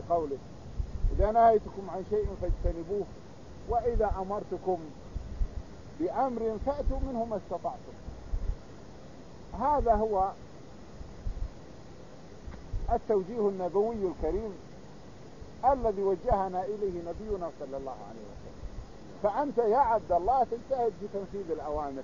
قوله إذا نهيتكم عن شيء فاجتنبوه وإذا أمرتكم بأمر فأتوا منه ما استطعتم. هذا هو التوجيه النبوي الكريم الذي وجهنا إليه نبينا صلى الله عليه وسلم. فأنت يا عبد الله تجتهد في تنفيذ الأوامر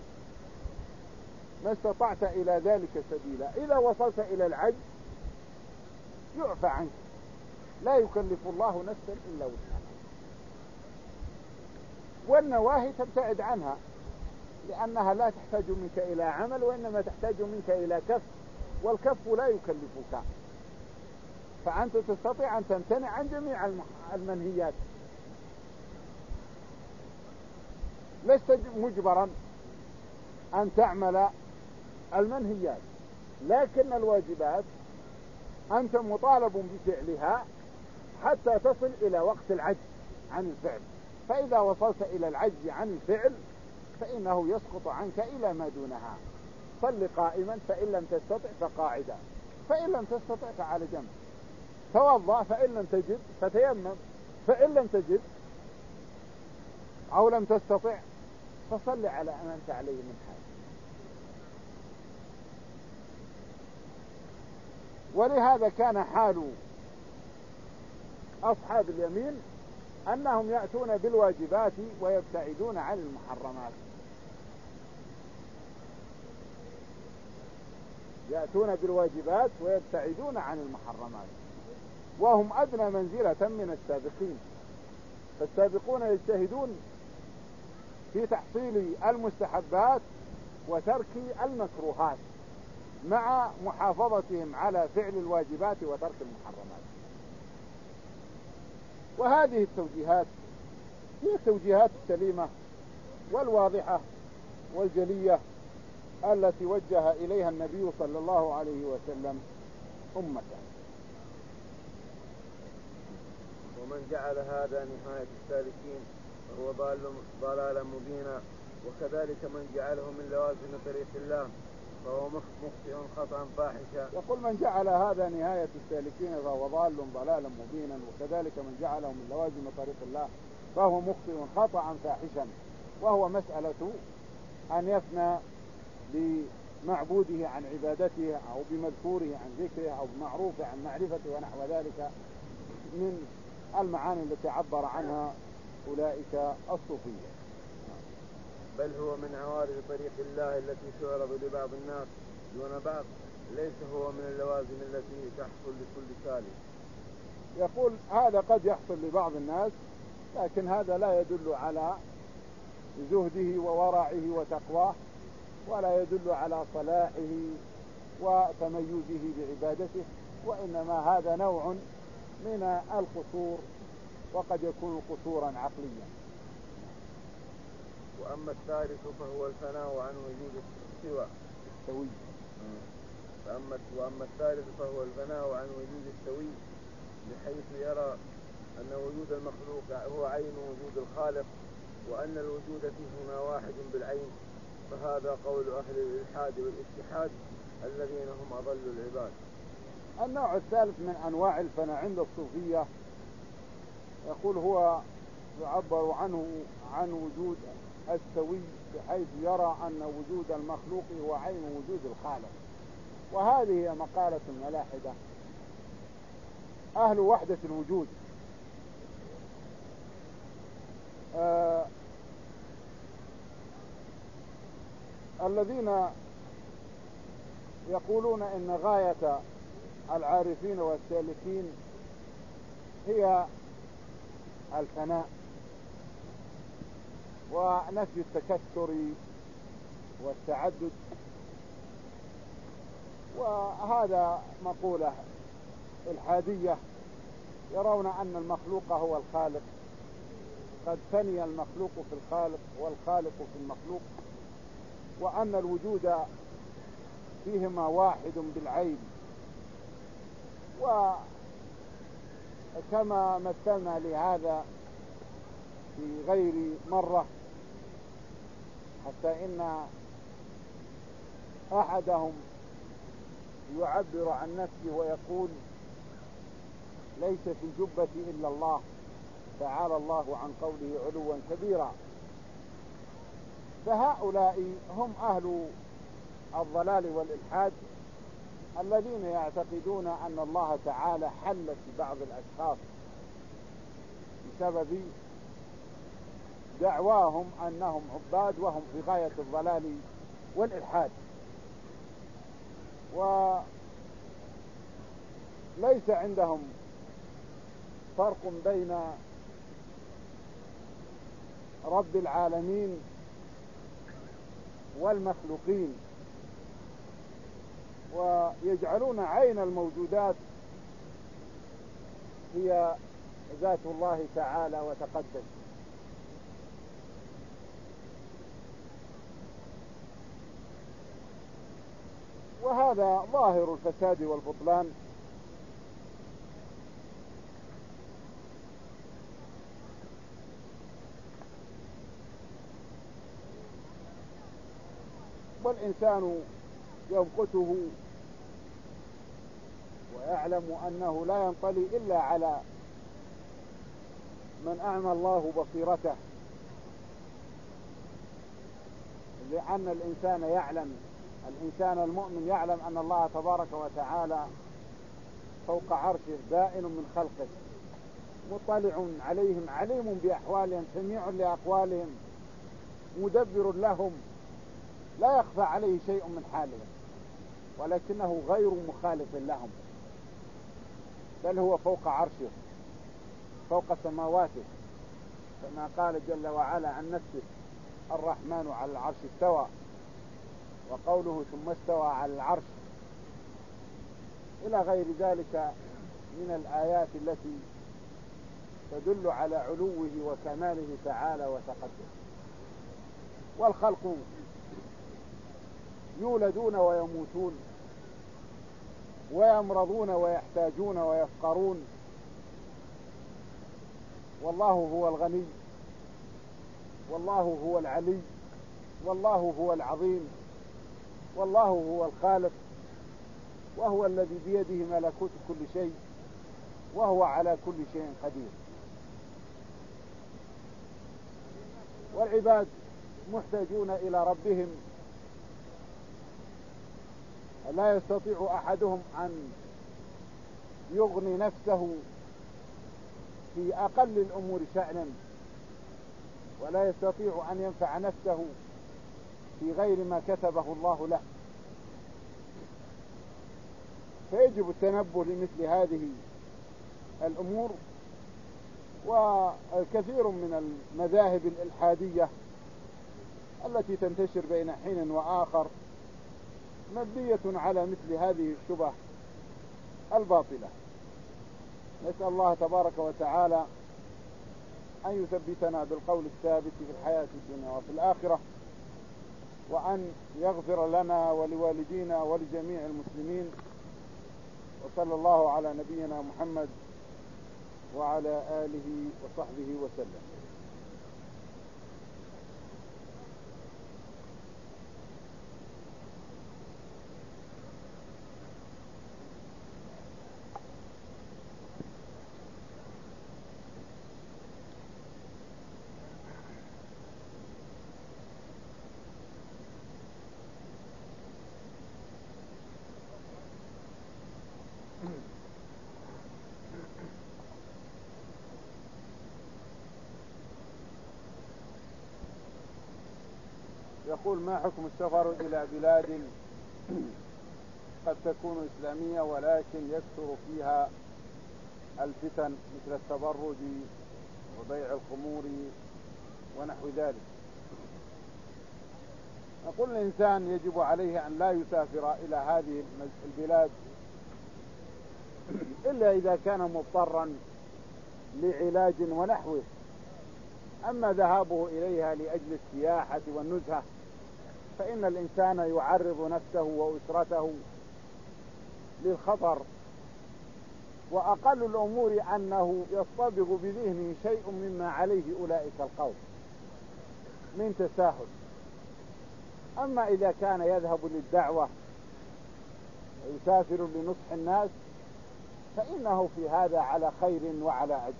ما استطعت إلى ذلك سبيلا. إذا وصلت إلى العجز يعفى عنك، لا يكلف الله نفسا إلا وسعها. والنواهي تبتعد عنها لأنها لا تحتاج منك إلى عمل وإنما تحتاج منك إلى كف، والكف لا يكلفك، فأنت تستطيع أن تمتنع عن جميع المنهيات. لست مجبرا أن تعمل المنهيات، لكن الواجبات أنت مطالب بفعلها حتى تصل إلى وقت العجز عن الفعل. فإذا وصلت إلى العجز عن الفعل فإنه يسقط عنك إلى ما دونها. صل قائما فإن لم تستطع فقاعدا، فإن لم تستطع فعلى جنب. توضأ فإن لم تجد فتيمم، فإن لم تجد أو لم تستطع فصل على ما أنت عليه من حال. ولهذا كان حال أصحاب اليمين أنهم يأتون بالواجبات ويبتعدون عن المحرمات. يأتون بالواجبات ويبتعدون عن المحرمات، وهم أدنى منزلة من السابقين. فالسابقون يجتهدون في تحصيل المستحبات وترك المكروهات مع محافظتهم على فعل الواجبات وترك المحرمات. وهذه التوجيهات هي التوجيهات السليمة والواضحة والجلية التي وجه إليها النبي صلى الله عليه وسلم أمته. ومن جعل هذا نهاية السالكين فهو ضلالا مبينا، وكذلك من جعله من لوازم طريق الله فهو مخطئ خطأ فاحشا. يقول من جعل هذا نهاية السالكين فهو ضلالا مبينا، وكذلك من جعله من لوازم طريق الله فهو مخطئ خطأ فاحشا. وهو مسألة أن يفنى بمعبوده عن عبادته أو بمذكوره عن ذكره أو بمعروفه عن معرفته ونحو ذلك من المعاني التي عبر عنها أولئك الصوفية. بل هو من عوارض طريق الله التي تعرض لبعض الناس دون بعض، ليس هو من اللوازم التي تحصل لكل سالك. يقول هذا قد يحصل لبعض الناس، لكن هذا لا يدل على زهده وورعه وتقواه، ولا يدل على صلاحه وتميزه بعبادته، وإنما هذا نوع من القصور، وقد يكون قصورا عقليا. وأما الثالث فهو الفناء عن وجود السوى السوي. وأما الثالث فهو الفناء عن وجود السوي، بحيث يرى أن وجود المخلوق هو عين وجود الخالق، وأن الوجود فيهما واحد بالعين. فهذا قول أهل الإلحاد والاتحاد الذين هم أضل العباد. النوع الثالث من أنواع الفناء عند الصوفية يقول هو يعبر عنه عن وجود السوي، بحيث يرى أن وجود المخلوق هو عين وجود الخالق. وهذه هي مقالة الملاحدة أهل وحدة الوجود، الذين يقولون إن غاية العارفين والسالكين هي الفناء ونفي التكثر والتعدد. وهذا مقولة الحادية، يرون أن المخلوق هو الخالق، قد فني المخلوق في الخالق والخالق في المخلوق، وأن الوجود فيهما واحد بالعين. وكما مثلنا لهذا في غير مرة، حتى إن أحدهم يعبر عن نفسه ويقول ليس في الجبة إلا الله، تعالى الله عن قوله علوا كبيرا. فهؤلاء هم أهل الضلال والإلحاد الذين يعتقدون أن الله تعالى حل في بعض الأشخاص بسبب دعواهم أنهم عباد وهم في غاية الضلال والإلحاد. وليس عندهم فرق بين رب العالمين والمخلوقين، ويجعلون عين الموجودات هي ذات الله تعالى وتقدس. وهذا ظاهر الفساد والبطلان. والإنسان يمقته ويعلم أنه لا ينطلي إلا على من أعمى الله بصيرته، لأن الإنسان يعلم، الإنسان المؤمن يعلم أن الله تبارك وتعالى فوق عرشه بائن من خلقه، مطلع عليهم، عليم بأحوالهم، سميع لأقوالهم، مدبر لهم، لا يخفى عليه شيء من حالهم، ولكنه غير مخالف لهم، بل هو فوق عرشه فوق سماواته، كما قال جل وعلا عن نفسه: الرحمن على العرش استوى، وقوله ثم استوى على العرش، إلى غير ذلك من الآيات التي تدل على علوه وكماله تعالى وتقدسه. والخلق يولدون ويموتون، ويمرضون ويحتاجون ويفقرون، والله هو الغني، والله هو العلي، والله هو العظيم، والله هو الخالق، وهو الذي بيده ملكوت كل شيء، وهو على كل شيء قدير. والعباد محتاجون إلى ربهم، لا يستطيع أحدهم أن يغني نفسه في أقل الأمور شأنا، ولا يستطيع أن ينفع نفسه في غير ما كتبه الله له. فيجب التنبه لمثل هذه الأمور. والكثير من المذاهب الإلحادية التي تنتشر بين حين وآخر مبنية على مثل هذه الشبه الباطلة. نسأل الله تبارك وتعالى أن يثبتنا بالقول الثابت في الحياة الدنيا وفي الآخرة، وأن يغفر لنا ولوالدينا ولجميع المسلمين. وصلى الله على نبينا محمد وعلى آله وصحبه وسلم. يقول: ما حكم السفر إلى بلاد قد تكون إسلامية ولكن يكثر فيها الفتن مثل التبرج وبيع الخمور ونحو ذلك؟ نقول: الإنسان يجب عليه أن لا يسافر إلى هذه البلاد إلا إذا كان مضطرا لعلاج ونحوه. أما ذهابه إليها لأجل السياحة والنزهة فإن الإنسان يعرض نفسه وأسرته للخطر، وأقل الأمور أنه يصطبغ بذهنه شيء مما عليه أولئك القوم من تساهل. أما إذا كان يذهب للدعوة ويسافر لنصح الناس فإنه في هذا على خير وعلى أجر.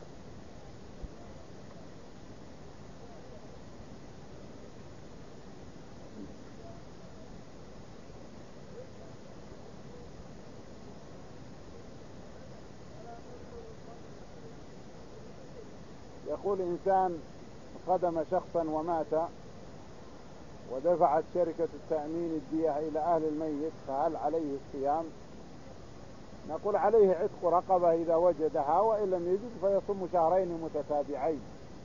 يقول إنسان خدم شخصا ومات ودفعت شركة التأمين الدية إلى أهل الميت، فهل عليه الصيام؟ نقول عليه عتق رقبة إذا وجدها، وإن لم يجد فيصوم شهرين متتابعين.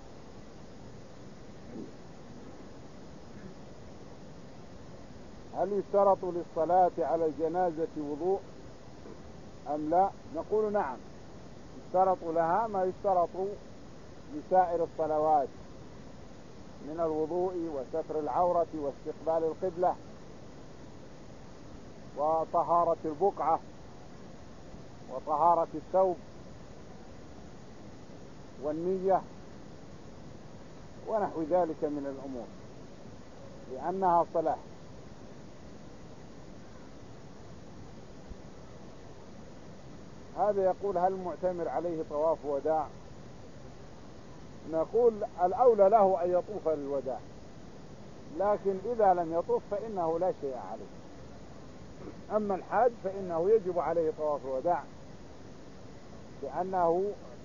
هل يشترط للصلاة على الجنازة وضوء أم لا؟ نقول نعم، يشترط لها ما يشترط لسائر الصلوات من الوضوء وستر العورة واستقبال القبلة وطهارة البقعة وطهارة الثوب والنية ونحو ذلك من الأمور، لأنها صلاة. هذا يقول هل المعتمر عليه طواف وداع؟ نقول الأولى له أن يطوف للوداع، لكن إذا لم يطوف فإنه لا شيء عليه. أما الحاج فإنه يجب عليه طواف الوداع، لأنه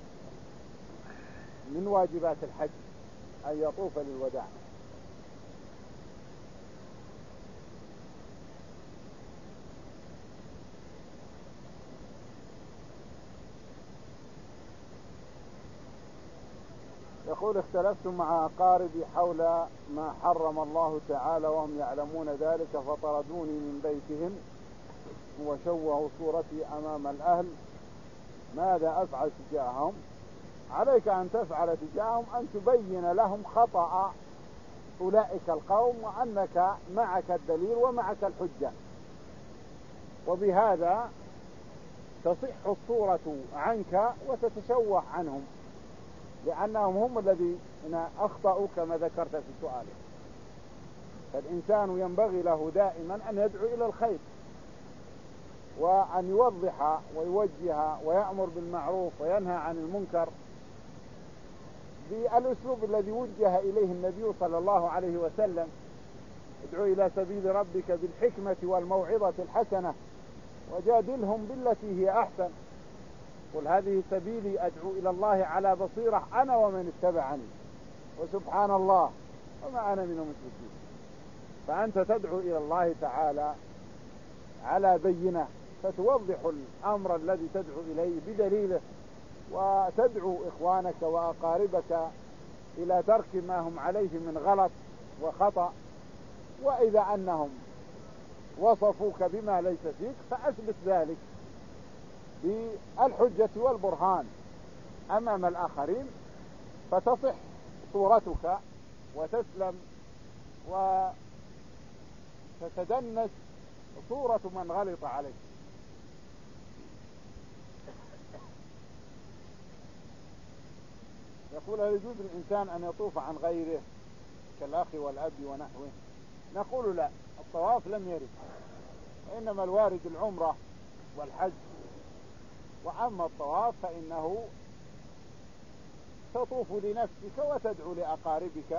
من واجبات الحج أن يطوف للوداع. يقول اختلفت مع أقاربي حول ما حرم الله تعالى وهم يعلمون ذلك، فطردوني من بيتهم وشوهوا صورتي أمام الأهل، ماذا أفعل تجاههم؟ عليك أن تفعل تجاههم أن تبين لهم خطأ أولئك القوم، وأنك معك الدليل ومعك الحجة، وبهذا تصح الصورة عنك وتتشوه عنهم، لأنهم هم الذين أخطأوا كما ذكرت في سؤالك. فالإنسان ينبغي له دائما أن يدعو إلى الخير، وأن يوضح ويوجه ويأمر بالمعروف وينهى عن المنكر بالأسلوب الذي وجه إليه النبي صلى الله عليه وسلم: ادعو إلى سبيل ربك بالحكمة والموعظة الحسنة وجادلهم بالتي هي أحسن، قل هذه سبيلي أدعو إلى الله على بصيرة أنا ومن اتبعني وسبحان الله وما أنا من المشركين. فأنت تدعو إلى الله تعالى على بينة، فتوضح الأمر الذي تدعو إليه بدليله، وتدعو إخوانك وأقاربك إلى ترك ما هم عليه من غلط وخطأ. وإذا أنهم وصفوك بما ليس فيك فأثبت ذلك بالحجة والبرهان أمام الآخرين، فتصح صورتك وتسلم وتتدنس صورة من غلط عليك. يقول هل يجوز للإنسان أن يطوف عن غيره كالأخ والأب ونحوه؟ نقول لا، الطواف لم يرد، وإنما الوارد العمرة والحج. وأما الطواف فإنه تطوف لنفسك وتدعو لأقاربك.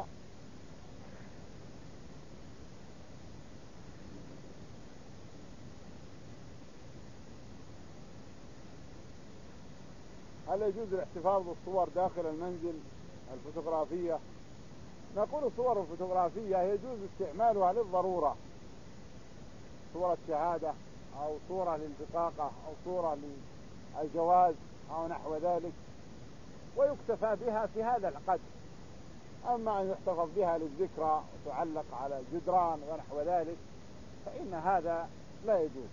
هل يجوز الاحتفاظ بالصور داخل المنزل الفوتوغرافية؟ نقول الصور الفوتوغرافية يجوز استعمالها للضرورة، صورة شهادة أو صورة للبطاقة أو صورة للجواز أو نحو ذلك، ويكتفى بها في هذا القدر. أما أن يحتفظ بها للذكرى وتعلق على الجدران ونحو ذلك فإن هذا لا يجوز.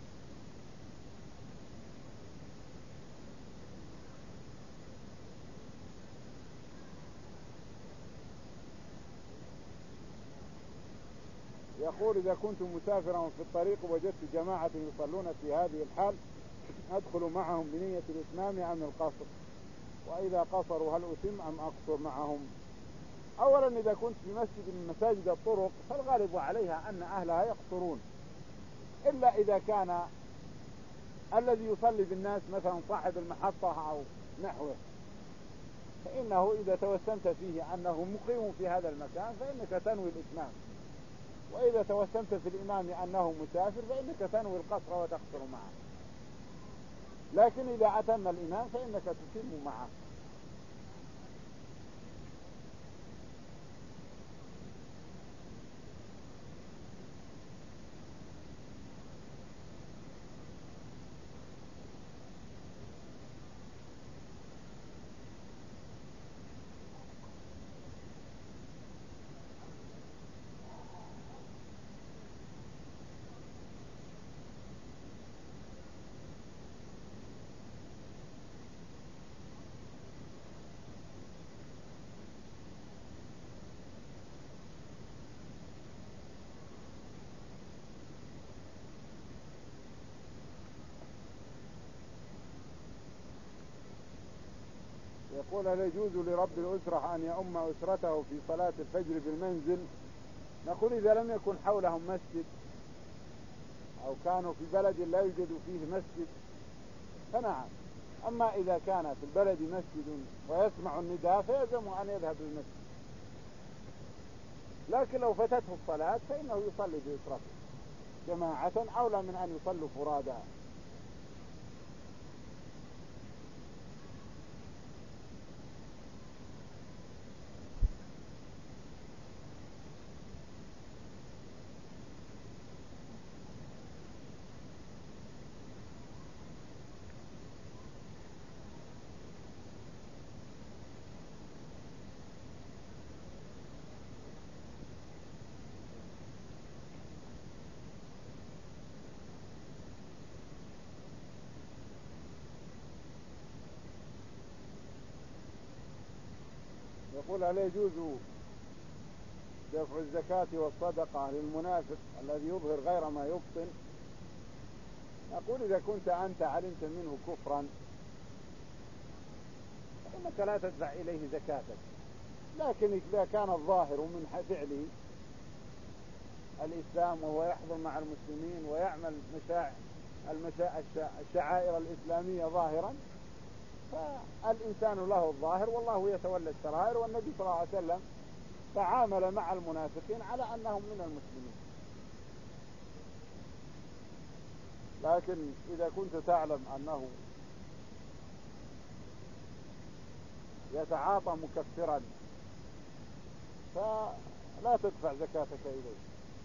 يقول إذا كنت مسافرا في الطريق وجدت جماعة يصلون في هذه الحال أدخل معهم بنية الإتمام أم القصر؟ وإذا قصروا هل أتم أم أقصر معهم؟ أولا إذا كنت في مسجد من مساجد الطرق فالغالب عليها أن أهلها يقصرون، إلا إذا كان الذي يصلي بالناس مثلا صاحب المحطة أو نحوه، فإنه إذا توسمت فيه أنه مقيم في هذا المكان فإنك تنوي الإتمام، وإذا توسمت في الإمام أنه مسافر فإنك تنوي القصر وتقصر معه. لكن إذا أتم الإمام فإنك تتم معه. يقول: هل يجوز لرب الأسرة أن يؤم أسرته في صلاة الفجر بالمنزل؟ نقول: إذا لم يكن حولهم مسجد أو كانوا في بلد لا يوجد فيه مسجد فنعم. أما إذا كان في البلد مسجد ويسمع النداء فيلزم أن يذهب للمسجد. لكن لو فتته الصلاة فإنه يصلي بأسرته جماعة أولى من أن يصلوا فرادى. يقول: هل يجوز دفع الزكاة والصدقة للمنافق الذي يظهر غير ما يبطن؟ نقول: إذا كنت أنت علمت منه كفرا فإنك لا تدفع إليه زكاتك. لكن إذا كان الظاهر من فعله الإسلام وهو يحضر مع المسلمين ويعمل الشعائر الإسلامية ظاهرا فالإنسان له الظاهر والله يتولى السرائر. والنبي صلى الله عليه وسلم تعامل مع المنافقين على أنهم من المسلمين. لكن إذا كنت تعلم أنه يتعاطى مكفرا فلا تدفع زكاتك إليه.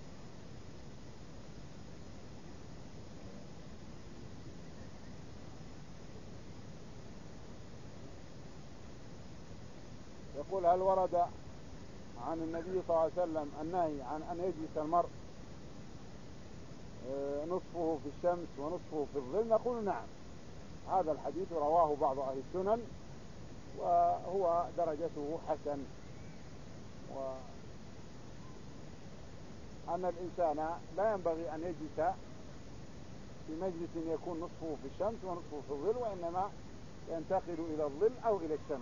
يقول: هل ورد عن النبي صلى الله عليه وسلم النهي عن أن يجلس المرء نصفه في الشمس ونصفه في الظل؟ نقول: نعم، هذا الحديث رواه بعض أهل السنن وهو درجته حسن، وأن الإنسان لا ينبغي أن يجلس في مجلس يكون نصفه في الشمس ونصفه في الظل، وإنما ينتقل إلى الظل أو إلى الشمس.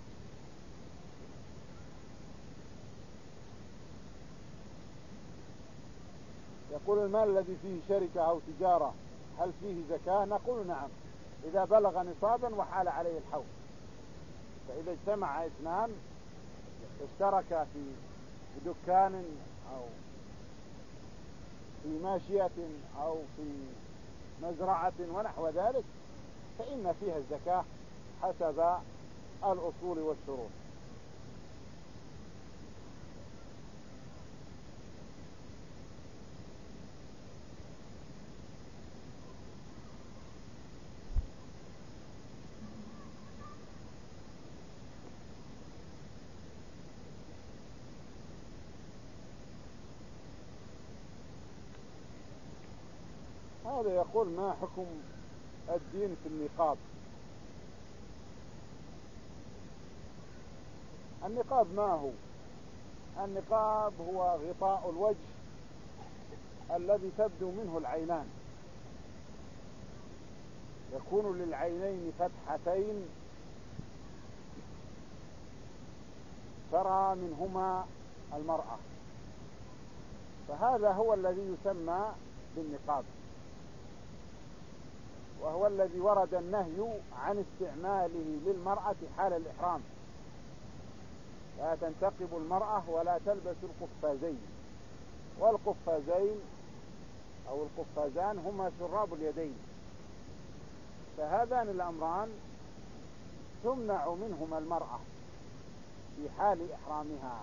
يقول: المال الذي فيه شركة أو تجارة هل فيه زكاة؟ نقول: نعم، إذا بلغ نصابا وحال عليه الحول. فإذا اجتمع اثنان اشتركا في دكان أو في ماشية أو في مزرعة ونحو ذلك فإن فيها الزكاة حسب الأصول والشروط. هذا يقول: ما حكم الدين في النقاب؟ النقاب ما هو؟ النقاب هو غطاء الوجه الذي تبدو منه العينان، يكون للعينين فتحتين ترى منهما المرأة، فهذا هو الذي يسمى بالنقاب. وهو الذي ورد النهي عن استعماله للمرأة حال الإحرام. لا تنتقب المرأة ولا تلبس القفازين، والقفازين أو القفازان هما شراب اليدين، فهذان الأمران تمنع منهما المرأة في حال إحرامها.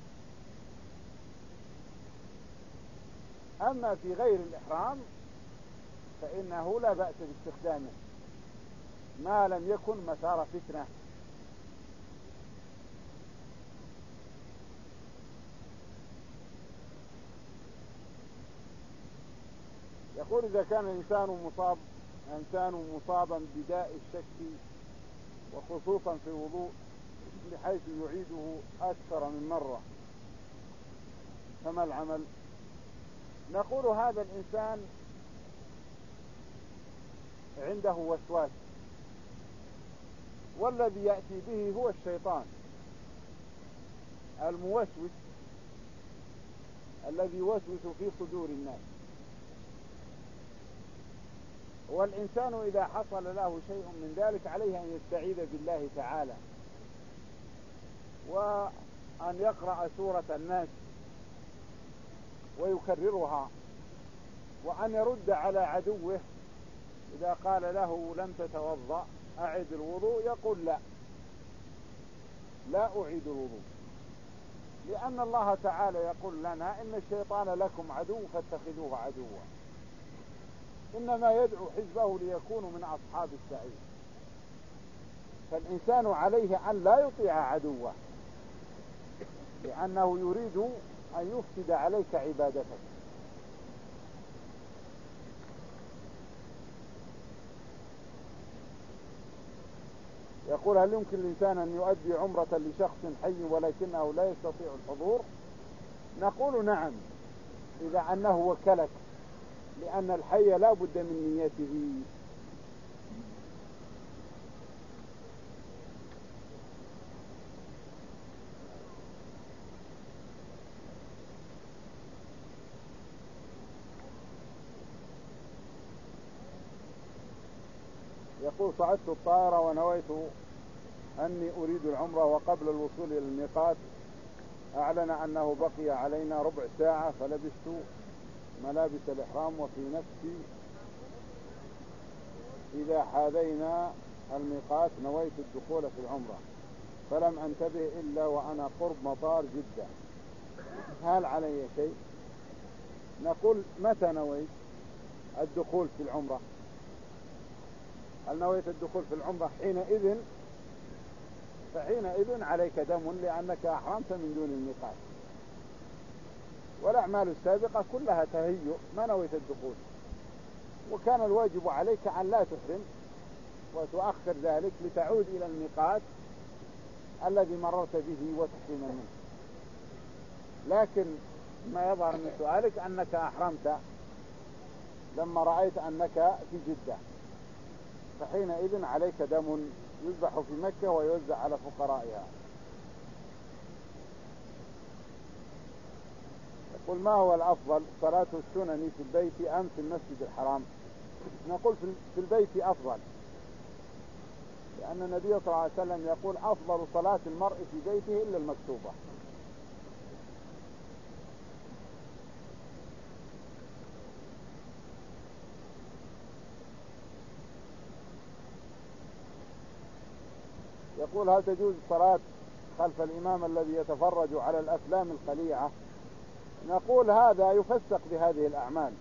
أما في غير الإحرام فإنه لا بأس باستخدامه ما لم يكن مثار فتنة. يقول إذا كان الإنسان مصابا بداء الشك وخصوصا في الوضوء بحيث يعيده أكثر من مرة فما العمل؟ نقول هذا الإنسان عنده وسواس، والذي يأتي به هو الشيطان الموسوس الذي يوسوس في صدور الناس. والإنسان إذا حصل له شيء من ذلك عليه أن يستعيذ بالله تعالى، وأن يقرأ سورة الناس ويكررها، وأن يرد على عدوه إذا قال له لم تتوضأ أعد الوضوء يقول لا أعيد الوضوء، لأن الله تعالى يقول لنا إن الشيطان لكم عدو فاتخذوه عدوا، إنما يدعو حزبه ليكونوا من أصحاب السعير. فالإنسان عليه أن لا يطيع عدوه، لأنه يريد أن يفسد عليك عبادتك. يقول هل يمكن الإنسان أن يؤدي عمرة لشخص حي ولكنه لا يستطيع الحضور؟ نقول نعم، إذا أنه وكلك، لأن الحي لا بد من نيته. يقول صعدت الطائرة ونويت أني أريد العمرة، وقبل الوصول إلى الميقات أعلن أنه بقي علينا ربع ساعة، فلبست ملابس الإحرام وفي نفسي إذا حاذينا الميقات نويت الدخول في العمرة، فلم أنتبه إلا وأنا قرب مطار جدة، هل علي شيء؟ نقول متى نويت الدخول في العمرة؟ هل نويت الدخول في العمرة حينئذ؟ فحينئذ عليك دم، لأنك أحرمت من دون الميقات. والأعمال السابقة كلها تهيؤ، ما نويت الدخول، وكان الواجب عليك أن لا تحرم وتؤخر ذلك لتعود إلى الميقات الذي مررت به وتحرم منه. لكن ما يظهر من سؤالك أنك أحرمت لما رأيت أنك في جدة، فحينئذ عليك دم يذبح في مكة ويوزع على فقرائها. يقول ما هو الأفضل، صلاة السنن في البيت أم في المسجد الحرام؟ نقول في البيت أفضل، لأن النبي صلى الله عليه وسلم يقول أفضل صلاة المرء في بيته إلا المكتوبة. يقول هل تجوز الصلاة خلف الإمام الذي يتفرج على الأفلام الخليعة؟ نقول هذا يفسق بهذه الأعمال،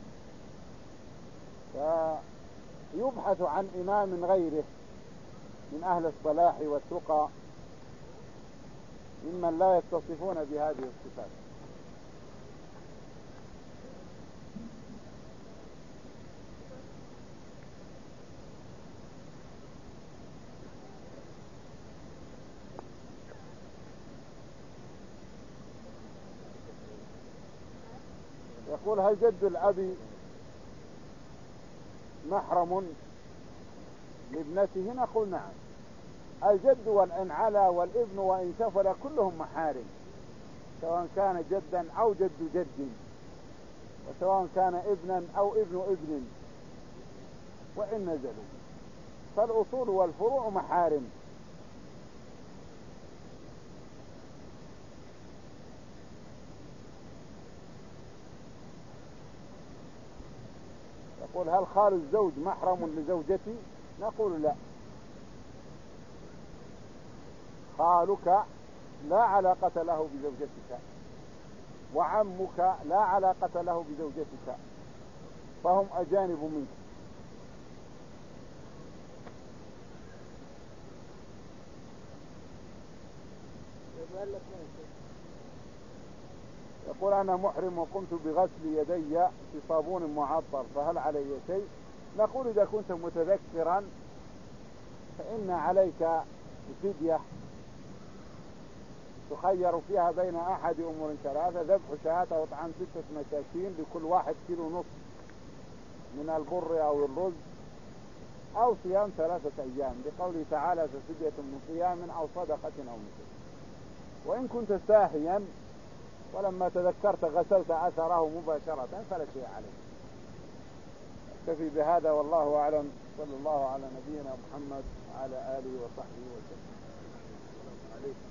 فيبحث عن إمام غيره من أهل الصلاح والتقى ممن لا يتصفون بهذه الصفات. يقول هل جد الأب محرم لابنته؟ نقول نعم، الجد وإن علا والابن وإن سفل كلهم محارم، سواء كان جدا أو جد جد، وسواء كان ابنا أو ابن ابن، وإن نزلوا، فالأصول والفروع محارم. يقول هل خال الزوج محرم لزوجتي؟ نقول لا، خالك لا علاقة له بزوجتك، وعمك لا علاقة له بزوجتك، فهم أجانب منك. يقول أنا محرم وقمت بغسل يدي في صابون معطر، فهل علي شيء؟ نقول إذا كنت متذكرا فإن عليك فدية تخير فيها بين أحد أمور ثلاثة: ذبح شاة أو طعام 6 مساكين لكل 1.5 كيلو من البر أو الرز، أو صيام 3 أيام، لقوله تعالى ففدية من صيام أو صدقة أو نسك. وإن كنت ساهيا ولما تذكرت غسلت أثره مباشرة فلا شيء عليك. أكتفي بهذا والله أعلم، صلى الله على نبينا محمد وعلى آله وصحبه وسلم.